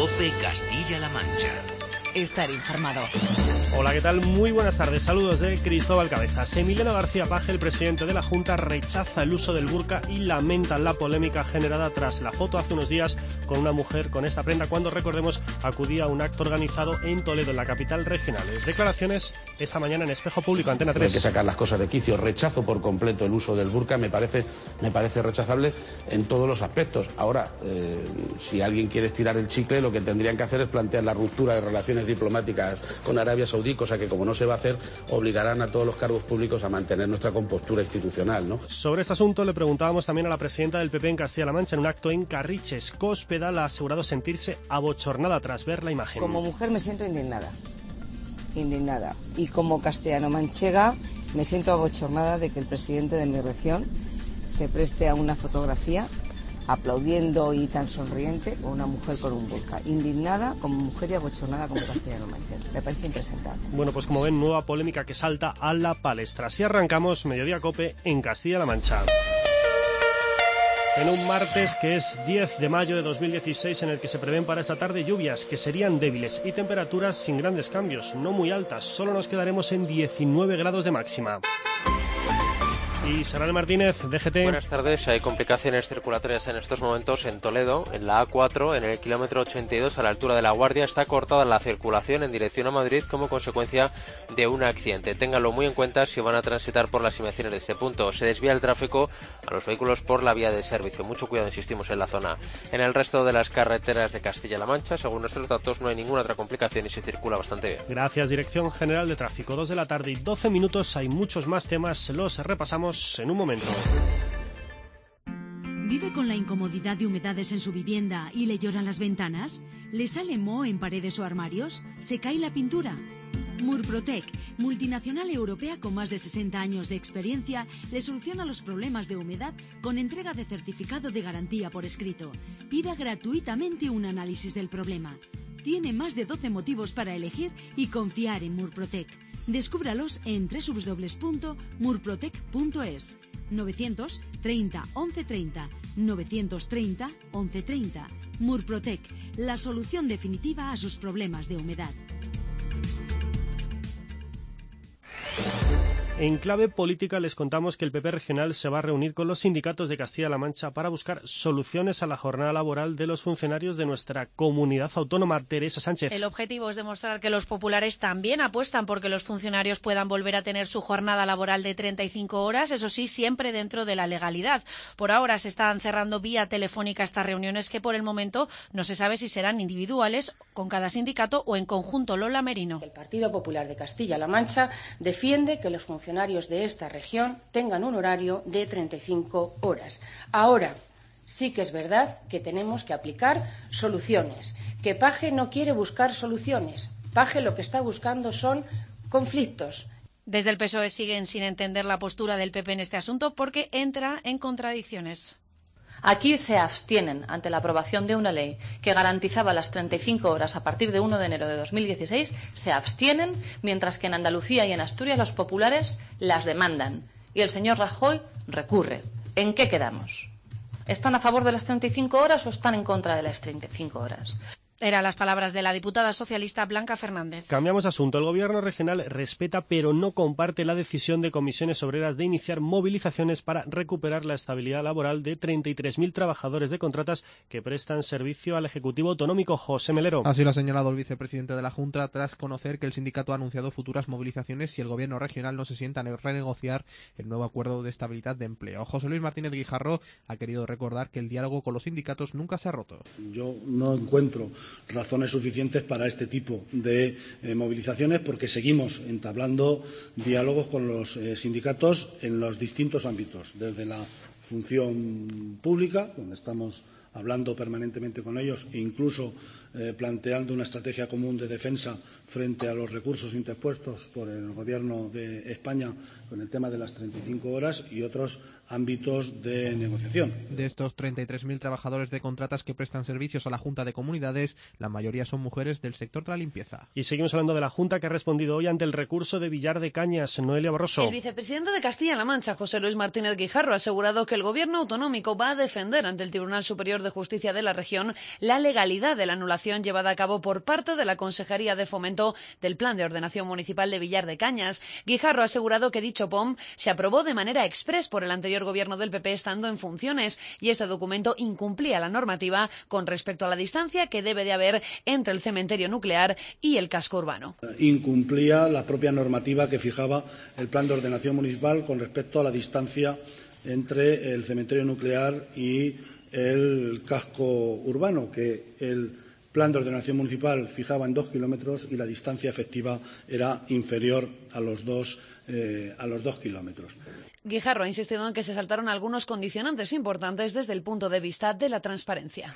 COPE Castilla-La Mancha. Estar informado. Hola, ¿qué tal? Muy buenas tardes. Saludos de Cristóbal Cabezas. Emiliano García Paje, el presidente de la Junta, rechaza el uso del burka y lamenta la polémica generada tras la foto hace unos días con una mujer con esta prenda cuando, recordemos, acudía a un acto organizado en Toledo, en la capital regional. Declaraciones esta mañana en Espejo Público, Antena 3. Hay que sacar las cosas de quicio. Rechazo por completo el uso del burka. Me parece rechazable en todos los aspectos. Ahora, si alguien quiere estirar el chicle, lo que tendrían que hacer es plantear la ruptura de relaciones diplomáticas con Arabia Saudí, cosa que, como no se va a hacer, obligarán a todos los cargos públicos a mantener nuestra compostura institucional, ¿no? Sobre este asunto le preguntábamos también a la presidenta del PP en Castilla-La Mancha en un acto en Carriches. Cospedal ha asegurado sentirse abochornada tras ver la imagen. Como mujer me siento indignada. Y como castellano-manchega me siento abochornada de que el presidente de mi región se preste a una fotografía aplaudiendo y tan sonriente con una mujer con un burka. Indignada como mujer y abochornada como castellano-manchega. Me parece impresentable. Bueno, pues como ven, nueva polémica que salta a la palestra. Así arrancamos Mediodía Cope en Castilla-La Mancha. En un martes que es 10 de mayo de 2016, en el que se prevén para esta tarde lluvias que serían débiles y temperaturas sin grandes cambios, no muy altas. Solo nos quedaremos en 19 grados de máxima. Y Serrano Martínez, DGT. Buenas tardes. Hay complicaciones circulatorias en estos momentos en Toledo, en la A4, en el kilómetro 82, a la altura de La Guardia. Está cortada la circulación en dirección a Madrid como consecuencia de un accidente. Ténganlo muy en cuenta si van a transitar por las inmediaciones de este punto. Se desvía el tráfico a los vehículos por la vía de servicio. Mucho cuidado, insistimos, en la zona. En el resto de las carreteras de Castilla-La Mancha, según nuestros datos, no hay ninguna otra complicación y se circula bastante bien. Gracias, Dirección General de Tráfico. 2 de la tarde y 12 minutos. Hay muchos más temas. Los repasamos en un momento. ¿Vive con la incomodidad de humedades en su vivienda y le lloran las ventanas? ¿Le sale moho en paredes o armarios? ¿Se cae la pintura? Murprotec, multinacional europea con más de 60 años de experiencia, le soluciona los problemas de humedad con entrega de certificado de garantía por escrito. Pida gratuitamente un análisis del problema. Tiene más de 12 motivos para elegir y confiar en Murprotec. Descúbralos en www.murprotec.es. 930 1130 930 1130. Murprotec, la solución definitiva a sus problemas de humedad. En clave política les contamos que el PP regional se va a reunir con los sindicatos de Castilla-La Mancha para buscar soluciones a la jornada laboral de los funcionarios de nuestra comunidad autónoma. Teresa Sánchez. El objetivo es demostrar que los populares también apuestan porque los funcionarios puedan volver a tener su jornada laboral de 35 horas, eso sí, siempre dentro de la legalidad. Por ahora se están cerrando vía telefónica estas reuniones que por el momento no se sabe si serán individuales con cada sindicato o en conjunto. Lola Merino. El Partido Popular de Castilla-La Mancha defiende que los funcionarios de esta región tengan un horario de 35 horas. Ahora, sí que es verdad que tenemos que aplicar soluciones, que Paje no quiere buscar soluciones. Paje lo que está buscando son conflictos. Desde el PSOE siguen sin entender la postura del PP en este asunto porque entra en contradicciones. Aquí se abstienen ante la aprobación de una ley que garantizaba las 35 horas a partir de 1 de enero de 2016, se abstienen, mientras que en Andalucía y en Asturias los populares las demandan. Y el señor Rajoy recurre. ¿En qué quedamos? ¿Están a favor de las 35 horas o están en contra de las 35 horas? Eran las palabras de la diputada socialista Blanca Fernández. Cambiamos de asunto. El Gobierno regional respeta pero no comparte la decisión de Comisiones Obreras de iniciar movilizaciones para recuperar la estabilidad laboral de 33.000 trabajadores de contratas que prestan servicio al Ejecutivo Autonómico. José Melero. Así lo ha señalado el vicepresidente de la Junta tras conocer que el sindicato ha anunciado futuras movilizaciones si el Gobierno regional no se sienta a renegociar el nuevo acuerdo de estabilidad de empleo. José Luis Martínez Guijarro ha querido recordar que el diálogo con los sindicatos nunca se ha roto. Yo no encuentro razones suficientes para este tipo de movilizaciones porque seguimos entablando diálogos con los sindicatos en los distintos ámbitos, desde la función pública, donde estamos hablando permanentemente con ellos e incluso planteando una estrategia común de defensa frente a los recursos interpuestos por el Gobierno de España con el tema de las 35 horas y otros ámbitos de negociación. De estos 33.000 trabajadores de contratas que prestan servicios a la Junta de Comunidades, la mayoría son mujeres del sector de la limpieza. Y seguimos hablando de la Junta que ha respondido hoy ante el recurso de Villar de Cañas. Noelia Barroso. El vicepresidente de Castilla-La Mancha, José Luis Martínez Guijarro, ha asegurado que el Gobierno autonómico va a defender ante el Tribunal Superior de de Justicia de la región la legalidad de la anulación llevada a cabo por parte de la Consejería de Fomento del Plan de Ordenación Municipal de Villar de Cañas. Guijarro ha asegurado que dicho POM se aprobó de manera exprés por el anterior gobierno del PP estando en funciones y este documento incumplía la normativa con respecto a la distancia que debe de haber entre el cementerio nuclear y el casco urbano. Incumplía la propia normativa que fijaba el Plan de Ordenación Municipal con respecto a la distancia entre el cementerio nuclear y el casco urbano, que el Plan de Ordenación Municipal fijaba en 2 kilómetros y la distancia efectiva era inferior a los 2 kilómetros. Guijarro ha insistido en que se saltaron algunos condicionantes importantes desde el punto de vista de la transparencia.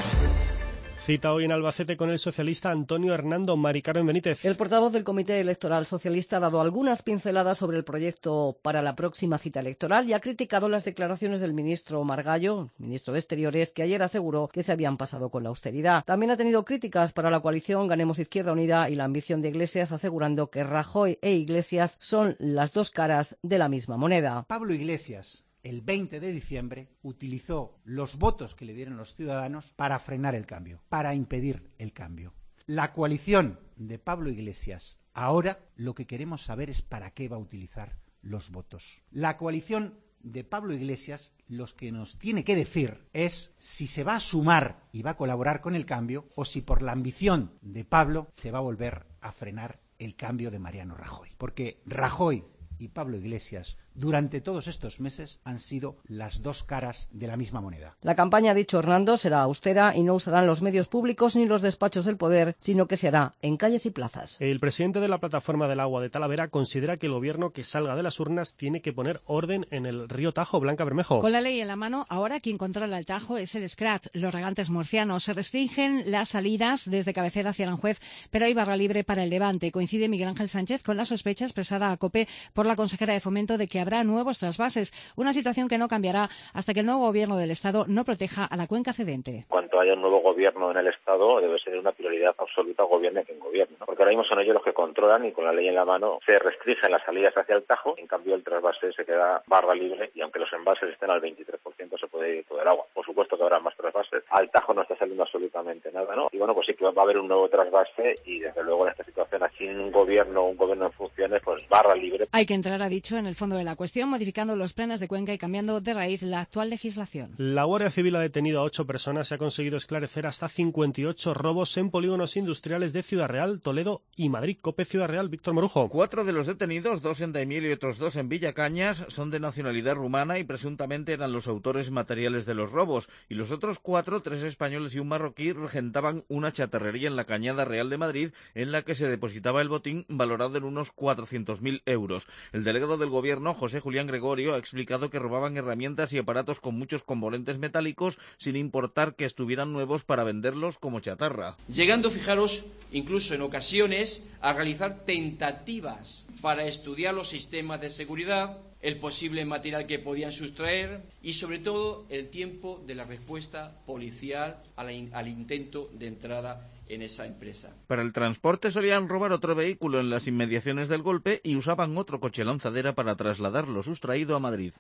Cita hoy en Albacete con el socialista Antonio Hernando Mari Carmen Benítez. El portavoz del Comité Electoral Socialista ha dado algunas pinceladas sobre el proyecto para la próxima cita electoral y ha criticado las declaraciones del ministro Margallo, ministro de Exteriores, que ayer aseguró que se habían pasado con la austeridad. También ha tenido críticas para la coalición Ganemos Izquierda Unida y la ambición de Iglesias, asegurando que Rajoy e Iglesias son las dos caras de la misma moneda. Pablo Iglesias, el 20 de diciembre, utilizó los votos que le dieron los ciudadanos para frenar el cambio, para impedir el cambio. La coalición de Pablo Iglesias, ahora lo que queremos saber es para qué va a utilizar los votos. La coalición de Pablo Iglesias, lo que nos tiene que decir es si se va a sumar y va a colaborar con el cambio o si por la ambición de Pablo se va a volver a frenar el cambio de Mariano Rajoy. Porque Rajoy y Pablo Iglesias durante todos estos meses han sido las dos caras de la misma moneda. La campaña, ha dicho Hernando, será austera y no usarán los medios públicos ni los despachos del poder, sino que se hará en calles y plazas. El presidente de la Plataforma del Agua de Talavera considera que el gobierno que salga de las urnas tiene que poner orden en el río Tajo. Blanca Bermejo. Con la ley en la mano, ahora quien controla el Tajo es el SCRAT, los regantes murcianos. Se restringen las salidas desde Cabecera hacia Aranjuez, pero hay barra libre para el Levante. Coincide Miguel Ángel Sánchez con la sospecha expresada a COPE por la consejera de Fomento de que habrá nuevos trasvases, una situación que no cambiará hasta que el nuevo gobierno del Estado no proteja a la cuenca cedente. En cuanto haya un nuevo gobierno en el Estado, debe ser una prioridad absoluta gobierne quien gobierne, ¿no? Porque ahora mismo son ellos los que controlan y con la ley en la mano se restringen las salidas hacia el Tajo, en cambio el trasvase se queda barra libre y aunque los envases estén al 23% se puede ir todo el agua. Por supuesto que habrá más trasvases. Al Tajo no está saliendo absolutamente nada, ¿no? Y bueno, pues sí que va a haber un nuevo trasvase y desde luego en esta situación, aquí en un gobierno en funciones, pues barra libre. Hay que entrar, ha dicho, en el fondo de la cuestión, modificando los planes de Cuenca y cambiando de raíz la actual legislación. La Guardia Civil ha detenido a 8 personas y ha conseguido esclarecer hasta 58 robos en polígonos industriales de Ciudad Real, Toledo y Madrid. COPE Ciudad Real, Víctor Morujo. 4 de los detenidos, 2 en Daimiel y otros 2 en Villacañas, son de nacionalidad rumana y presuntamente eran los autores materiales de los robos. Y los otros 4, 3 españoles y un marroquí, regentaban una chatarrería en la Cañada Real de Madrid en la que se depositaba el botín valorado en unos 400.000 euros. El delegado del Gobierno, José Julián Gregorio, ha explicado que robaban herramientas y aparatos con muchos componentes metálicos sin importar que estuvieran nuevos para venderlos como chatarra. Llegando, fijaros, incluso en ocasiones a realizar tentativas para estudiar los sistemas de seguridad, el posible material que podían sustraer y sobre todo el tiempo de la respuesta policial al intento de entrada en esa empresa. Para el transporte solían robar otro vehículo en las inmediaciones del golpe y usaban otro coche lanzadera para trasladar lo sustraído a Madrid.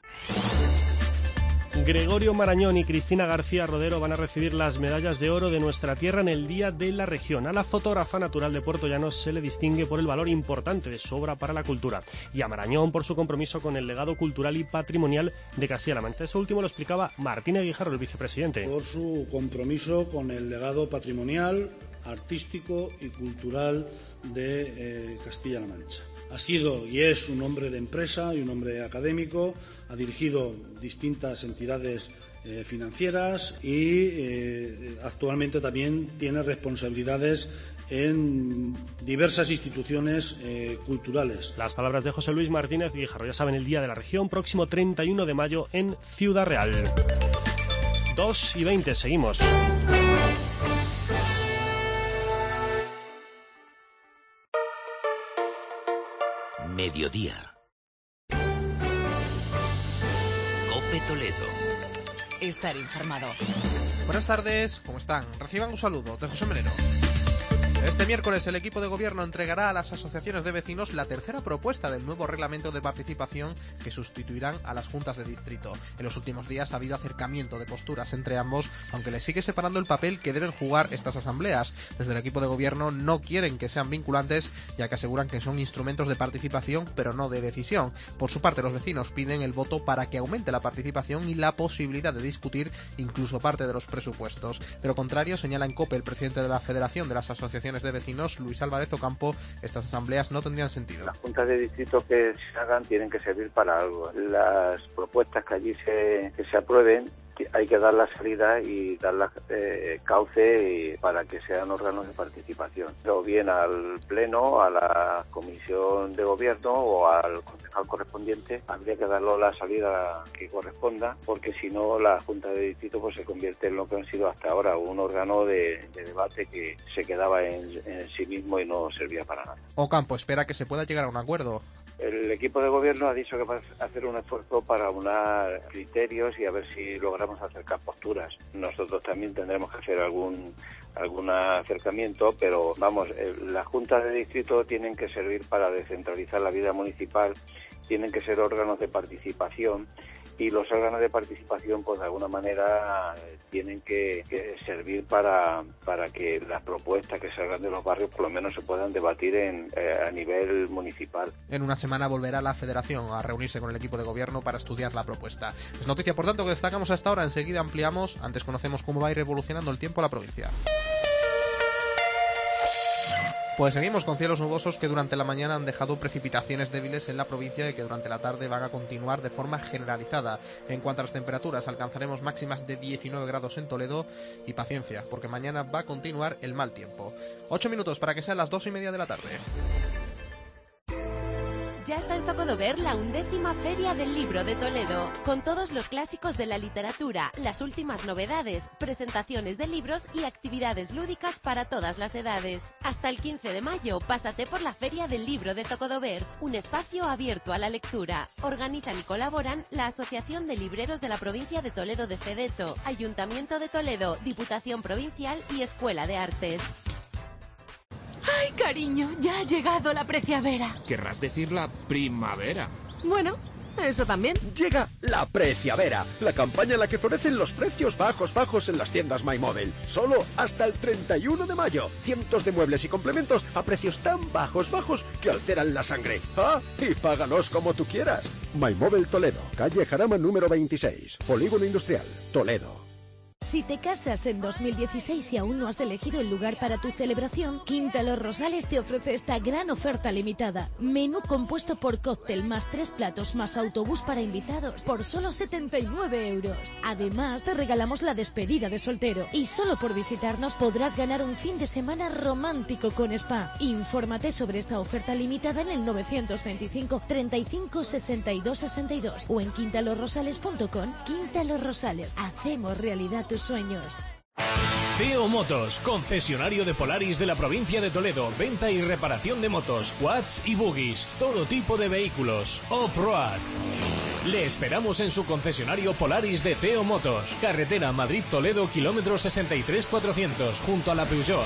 Gregorio Marañón y Cristina García Rodero van a recibir las medallas de oro de nuestra tierra en el Día de la Región. A la fotógrafa natural de Puerto Llano se le distingue por el valor importante de su obra para la cultura y a Marañón por su compromiso con el legado cultural y patrimonial de Castilla-La Mancha. Eso último lo explicaba Martínez Guijarro, el vicepresidente. Por su compromiso con el legado patrimonial, artístico y cultural de Castilla-La Mancha. Ha sido y es un hombre de empresa y un hombre académico, ha dirigido distintas entidades financieras y actualmente también tiene responsabilidades en diversas instituciones culturales. Las palabras de José Luis Martínez Guijarro. Ya saben, el Día de la Región, próximo 31 de mayo en Ciudad Real. 2:20, seguimos. Mediodía. COPE Toledo. Estar informado. Buenas tardes, ¿cómo están? Reciban un saludo de José Melero. Este miércoles el equipo de gobierno entregará a las asociaciones de vecinos la tercera propuesta del nuevo reglamento de participación que sustituirán a las juntas de distrito. En los últimos días ha habido acercamiento de posturas entre ambos, aunque les sigue separando el papel que deben jugar estas asambleas. Desde el equipo de gobierno no quieren que sean vinculantes, ya que aseguran que son instrumentos de participación, pero no de decisión. Por su parte, los vecinos piden el voto para que aumente la participación y la posibilidad de discutir incluso parte de los presupuestos. De lo contrario, señala en COPE el presidente de la Federación de las Asociaciones de Vecinos, Luis Álvarez Ocampo, estas asambleas no tendrían sentido. Las juntas de distrito que se hagan tienen que servir para algo. Las propuestas que allí se aprueben hay que dar la salida y dar la cauce para que sean órganos de participación, o bien al pleno, a la comisión de gobierno o al concejal correspondiente. Habría que darle la salida que corresponda, porque si no la junta de distrito pues se convierte en lo que han sido hasta ahora, un órgano de debate que se quedaba en sí mismo y no servía para nada. Ocampo espera que se pueda llegar a un acuerdo. El equipo de gobierno ha dicho que va a hacer un esfuerzo para unar criterios y a ver si logramos acercar posturas. Nosotros también tendremos que hacer algún acercamiento, pero vamos, las juntas de distrito tienen que servir para descentralizar la vida municipal, tienen que ser órganos de participación, y los órganos de participación pues de alguna manera tienen que servir para que las propuestas que salgan de los barrios por lo menos se puedan debatir a nivel municipal. En una semana volverá la Federación a reunirse con el equipo de gobierno para estudiar la propuesta. Es noticia, por tanto, que destacamos hasta ahora. Enseguida ampliamos. Antes conocemos cómo va a ir evolucionando el tiempo a la provincia. Pues seguimos con cielos nubosos que durante la mañana han dejado precipitaciones débiles en la provincia y que durante la tarde van a continuar de forma generalizada. En cuanto a las temperaturas, alcanzaremos máximas de 19 grados en Toledo y paciencia, porque mañana va a continuar el mal tiempo. 8 minutos para que sean las 2:30 de la tarde. Ya está en Zocodover la 11ª Feria del Libro de Toledo, con todos los clásicos de la literatura, las últimas novedades, presentaciones de libros y actividades lúdicas para todas las edades. Hasta el 15 de mayo, pásate por la Feria del Libro de Zocodover, un espacio abierto a la lectura. Organizan y colaboran la Asociación de Libreros de la Provincia de Toledo de Fedeto, Ayuntamiento de Toledo, Diputación Provincial y Escuela de Artes. ¡Ay, cariño! Ya ha llegado la preciavera. Querrás decir la primavera. Bueno, eso también. Llega la Preciavera, la campaña en la que florecen los precios bajos en las tiendas MyMobile. Solo hasta el 31 de mayo. Cientos de muebles y complementos a precios tan bajos que alteran la sangre. ¡Ah! Y páganos como tú quieras. MyMobile Toledo, calle Jarama número 26, Polígono Industrial, Toledo. Si te casas en 2016 y aún no has elegido el lugar para tu celebración, Quinta Los Rosales te ofrece esta gran oferta limitada. Menú compuesto por cóctel más 3 platos más autobús para invitados por solo 79 euros. Además, te regalamos la despedida de soltero y solo por visitarnos podrás ganar un fin de semana romántico con spa. Infórmate sobre esta oferta limitada en el 925 35 62 62 o en quintalosrosales.com. Quinta Los Rosales, hacemos realidad tus sueños. Teo Motos, concesionario de Polaris de la provincia de Toledo. Venta y reparación de motos, quads y buggies, todo tipo de vehículos, off-road. Le esperamos en su concesionario Polaris de Teo Motos, carretera Madrid-Toledo, kilómetro 63-400, junto a la Peugeot.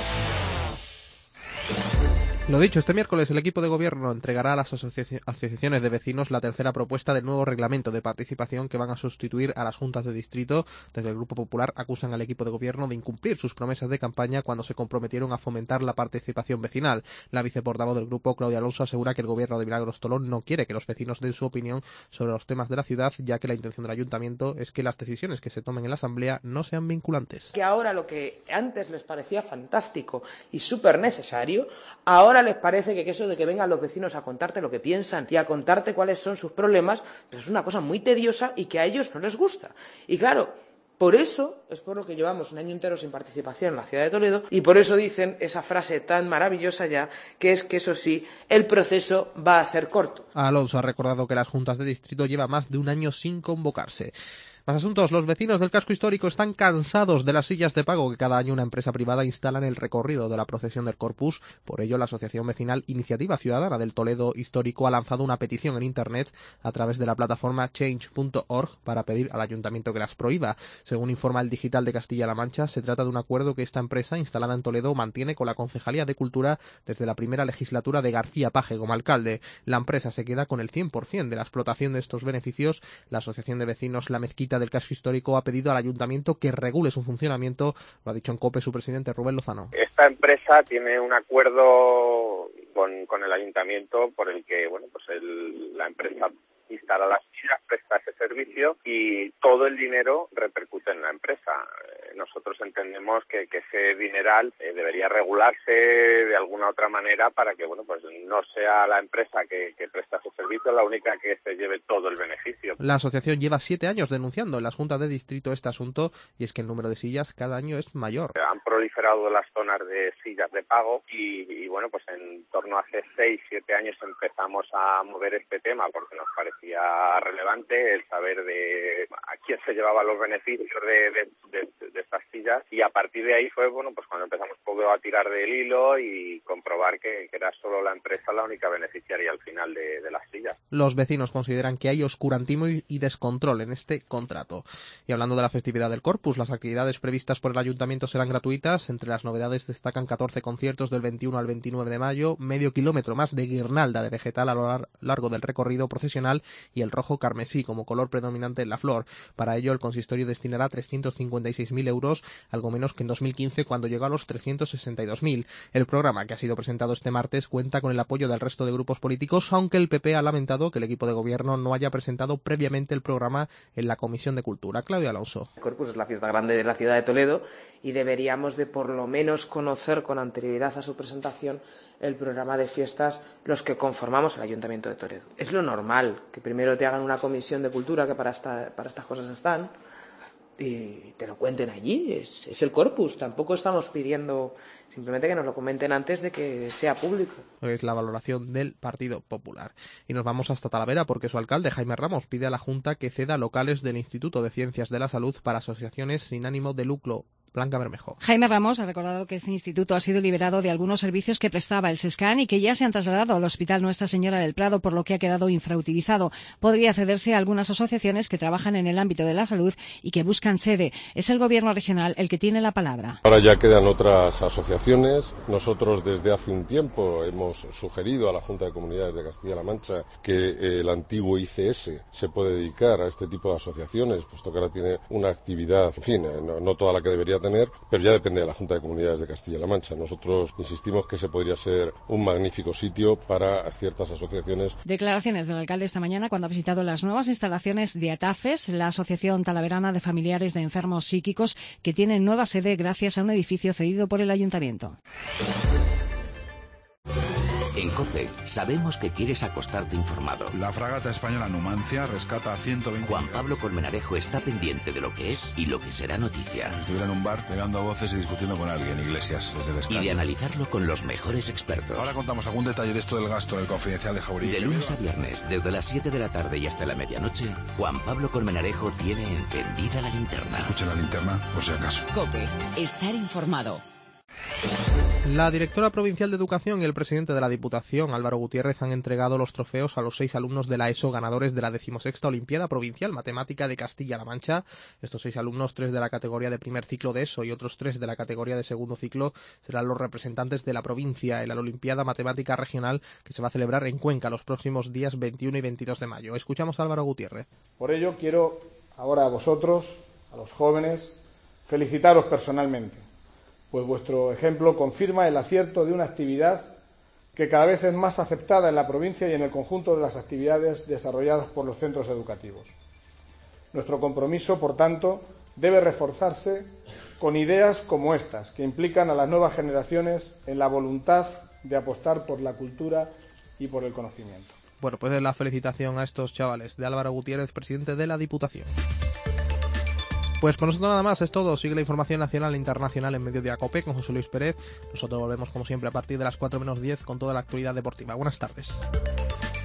Lo dicho, este miércoles el equipo de gobierno entregará a las asociaciones de vecinos la tercera propuesta del nuevo reglamento de participación que van a sustituir a las juntas de distrito. Desde el Grupo Popular acusan al equipo de gobierno de incumplir sus promesas de campaña cuando se comprometieron a fomentar la participación vecinal. La viceportavoz del grupo, Claudia Alonso, asegura que el gobierno de Milagros Tolón no quiere que los vecinos den su opinión sobre los temas de la ciudad, ya que la intención del ayuntamiento es que las decisiones que se tomen en la asamblea no sean vinculantes. Que ahora lo que antes les parecía fantástico y súper necesario, ahora les parece que eso de que vengan los vecinos a contarte lo que piensan y a contarte cuáles son sus problemas, pues es una cosa muy tediosa y que a ellos no les gusta. Y claro, por eso es por lo que llevamos un año entero sin participación en la ciudad de Toledo y por eso dicen esa frase tan maravillosa ya, que es que eso sí, el proceso va a ser corto. Alonso ha recordado que las juntas de distrito llevan más de un año sin convocarse. Más asuntos. Los vecinos del casco histórico están cansados de las sillas de pago que cada año una empresa privada instala en el recorrido de la procesión del Corpus. Por ello, la asociación vecinal Iniciativa Ciudadana del Toledo Histórico ha lanzado una petición en Internet a través de la plataforma change.org para pedir al ayuntamiento que las prohíba. Según informa el Digital de Castilla-La Mancha, se trata de un acuerdo que esta empresa, instalada en Toledo, mantiene con la Concejalía de Cultura desde la primera legislatura de García Page como alcalde. La empresa se queda con el 100% de la explotación de estos beneficios. La asociación de vecinos La Mezquita del casco histórico ha pedido al ayuntamiento que regule su funcionamiento, lo ha dicho en COPE su presidente Rubén Lozano. Esta empresa tiene un acuerdo con el ayuntamiento por el que la empresa instala las sillas, presta ese servicio y todo el dinero repercute en la empresa. Nosotros entendemos que ese dineral debería regularse de alguna otra manera para que no sea la empresa que presta ese servicio la única que se lleve todo el beneficio. La asociación lleva 7 años denunciando en las juntas de distrito este asunto y es que el número de sillas cada año es mayor. Han proliferado las zonas de sillas de pago y en torno a hace 6-7 años empezamos a mover este tema porque nos parecía relevante el saber de a quién se llevaba los beneficios de estas sillas y a partir de ahí fue cuando empezamos a tirar del hilo y comprobar que era solo la empresa la única beneficiaria al final de las sillas. Los vecinos consideran que hay oscurantismo y descontrol en este contrato. Y hablando de la festividad del Corpus, las actividades previstas por el ayuntamiento serán gratuitas. Entre las novedades destacan 14 conciertos del 21 al 29 de mayo, medio kilómetro más de guirnalda de vegetal a lo largo del recorrido procesional y el rojo carmesí como color predominante en la flor. Para ello, el consistorio destinará 356.000 euros, algo menos que en 2015 cuando llegó a los 362.000. El programa, que ha sido presentado este martes, cuenta con el apoyo del resto de grupos políticos, aunque el PP ha lamentado que el equipo de gobierno no haya presentado previamente el programa en la Comisión de Cultura. Claudia Alonso. El Corpus es la fiesta grande de la ciudad de Toledo y deberíamos de por lo menos conocer con anterioridad a su presentación el programa de fiestas los que conformamos el Ayuntamiento de Toledo. Es lo normal, que primero te hagan una comisión de cultura, que para estas cosas están, y te lo cuenten allí, es el Corpus. Tampoco estamos pidiendo simplemente que nos lo comenten antes de que sea público. Es la valoración del Partido Popular. Y nos vamos hasta Talavera porque su alcalde, Jaime Ramos, pide a la Junta que ceda locales del Instituto de Ciencias de la Salud para asociaciones sin ánimo de lucro. Blanca Bermejo. Jaime Ramos ha recordado que este instituto ha sido liberado de algunos servicios que prestaba el SESCAN y que ya se han trasladado al Hospital Nuestra Señora del Prado, por lo que ha quedado infrautilizado. Podría cederse a algunas asociaciones que trabajan en el ámbito de la salud y que buscan sede. Es el Gobierno regional el que tiene la palabra. Ahora ya quedan otras asociaciones. Nosotros desde hace un tiempo hemos sugerido a la Junta de Comunidades de Castilla-La Mancha que el antiguo ICS se puede dedicar a este tipo de asociaciones, puesto que ahora tiene una actividad, en fin, no toda la que debería tener, pero ya depende de la Junta de Comunidades de Castilla-La Mancha. Nosotros insistimos que ese podría ser un magnífico sitio para ciertas asociaciones. Declaraciones del alcalde esta mañana cuando ha visitado las nuevas instalaciones de ATAFES, la Asociación Talaverana de Familiares de Enfermos Psíquicos, que tiene nueva sede gracias a un edificio cedido por el ayuntamiento. En COPE sabemos que quieres acostarte informado. La fragata española Numancia rescata a 120... Juan Pablo Colmenarejo está pendiente de lo que es y lo que será noticia. Estuviera en un bar pegando a voces y discutiendo con alguien, Iglesias, desde el escaño. Y de analizarlo con los mejores expertos. Ahora contamos algún detalle de esto del gasto del Confidencial de Jauregui. De lunes a viernes, desde las 7 de la tarde y hasta la medianoche, Juan Pablo Colmenarejo tiene encendida la linterna. Escucha la linterna, por si acaso. COPE. Estar informado. La directora provincial de Educación y el presidente de la Diputación, Álvaro Gutiérrez, han entregado los trofeos a los 6 alumnos de la ESO ganadores de la 16ª Olimpiada Provincial Matemática de Castilla-La Mancha. Estos 6 alumnos, 3 de la categoría de primer ciclo de ESO y otros 3 de la categoría de segundo ciclo, serán los representantes de la provincia en la Olimpiada Matemática Regional que se va a celebrar en Cuenca los próximos días 21 y 22 de mayo. Escuchamos a Álvaro Gutiérrez. Por ello quiero ahora a vosotros, a los jóvenes, felicitaros personalmente, pues vuestro ejemplo confirma el acierto de una actividad que cada vez es más aceptada en la provincia y en el conjunto de las actividades desarrolladas por los centros educativos. Nuestro compromiso, por tanto, debe reforzarse con ideas como estas, que implican a las nuevas generaciones en la voluntad de apostar por la cultura y por el conocimiento. Bueno, pues es la felicitación a estos chavales de Álvaro Gutiérrez, presidente de la Diputación. Pues por nosotros nada más, es todo. Sigue la información nacional e internacional en Mediodía COPE con José Luis Pérez. Nosotros volvemos como siempre a partir de las 4 menos 10 con toda la actualidad deportiva. Buenas tardes.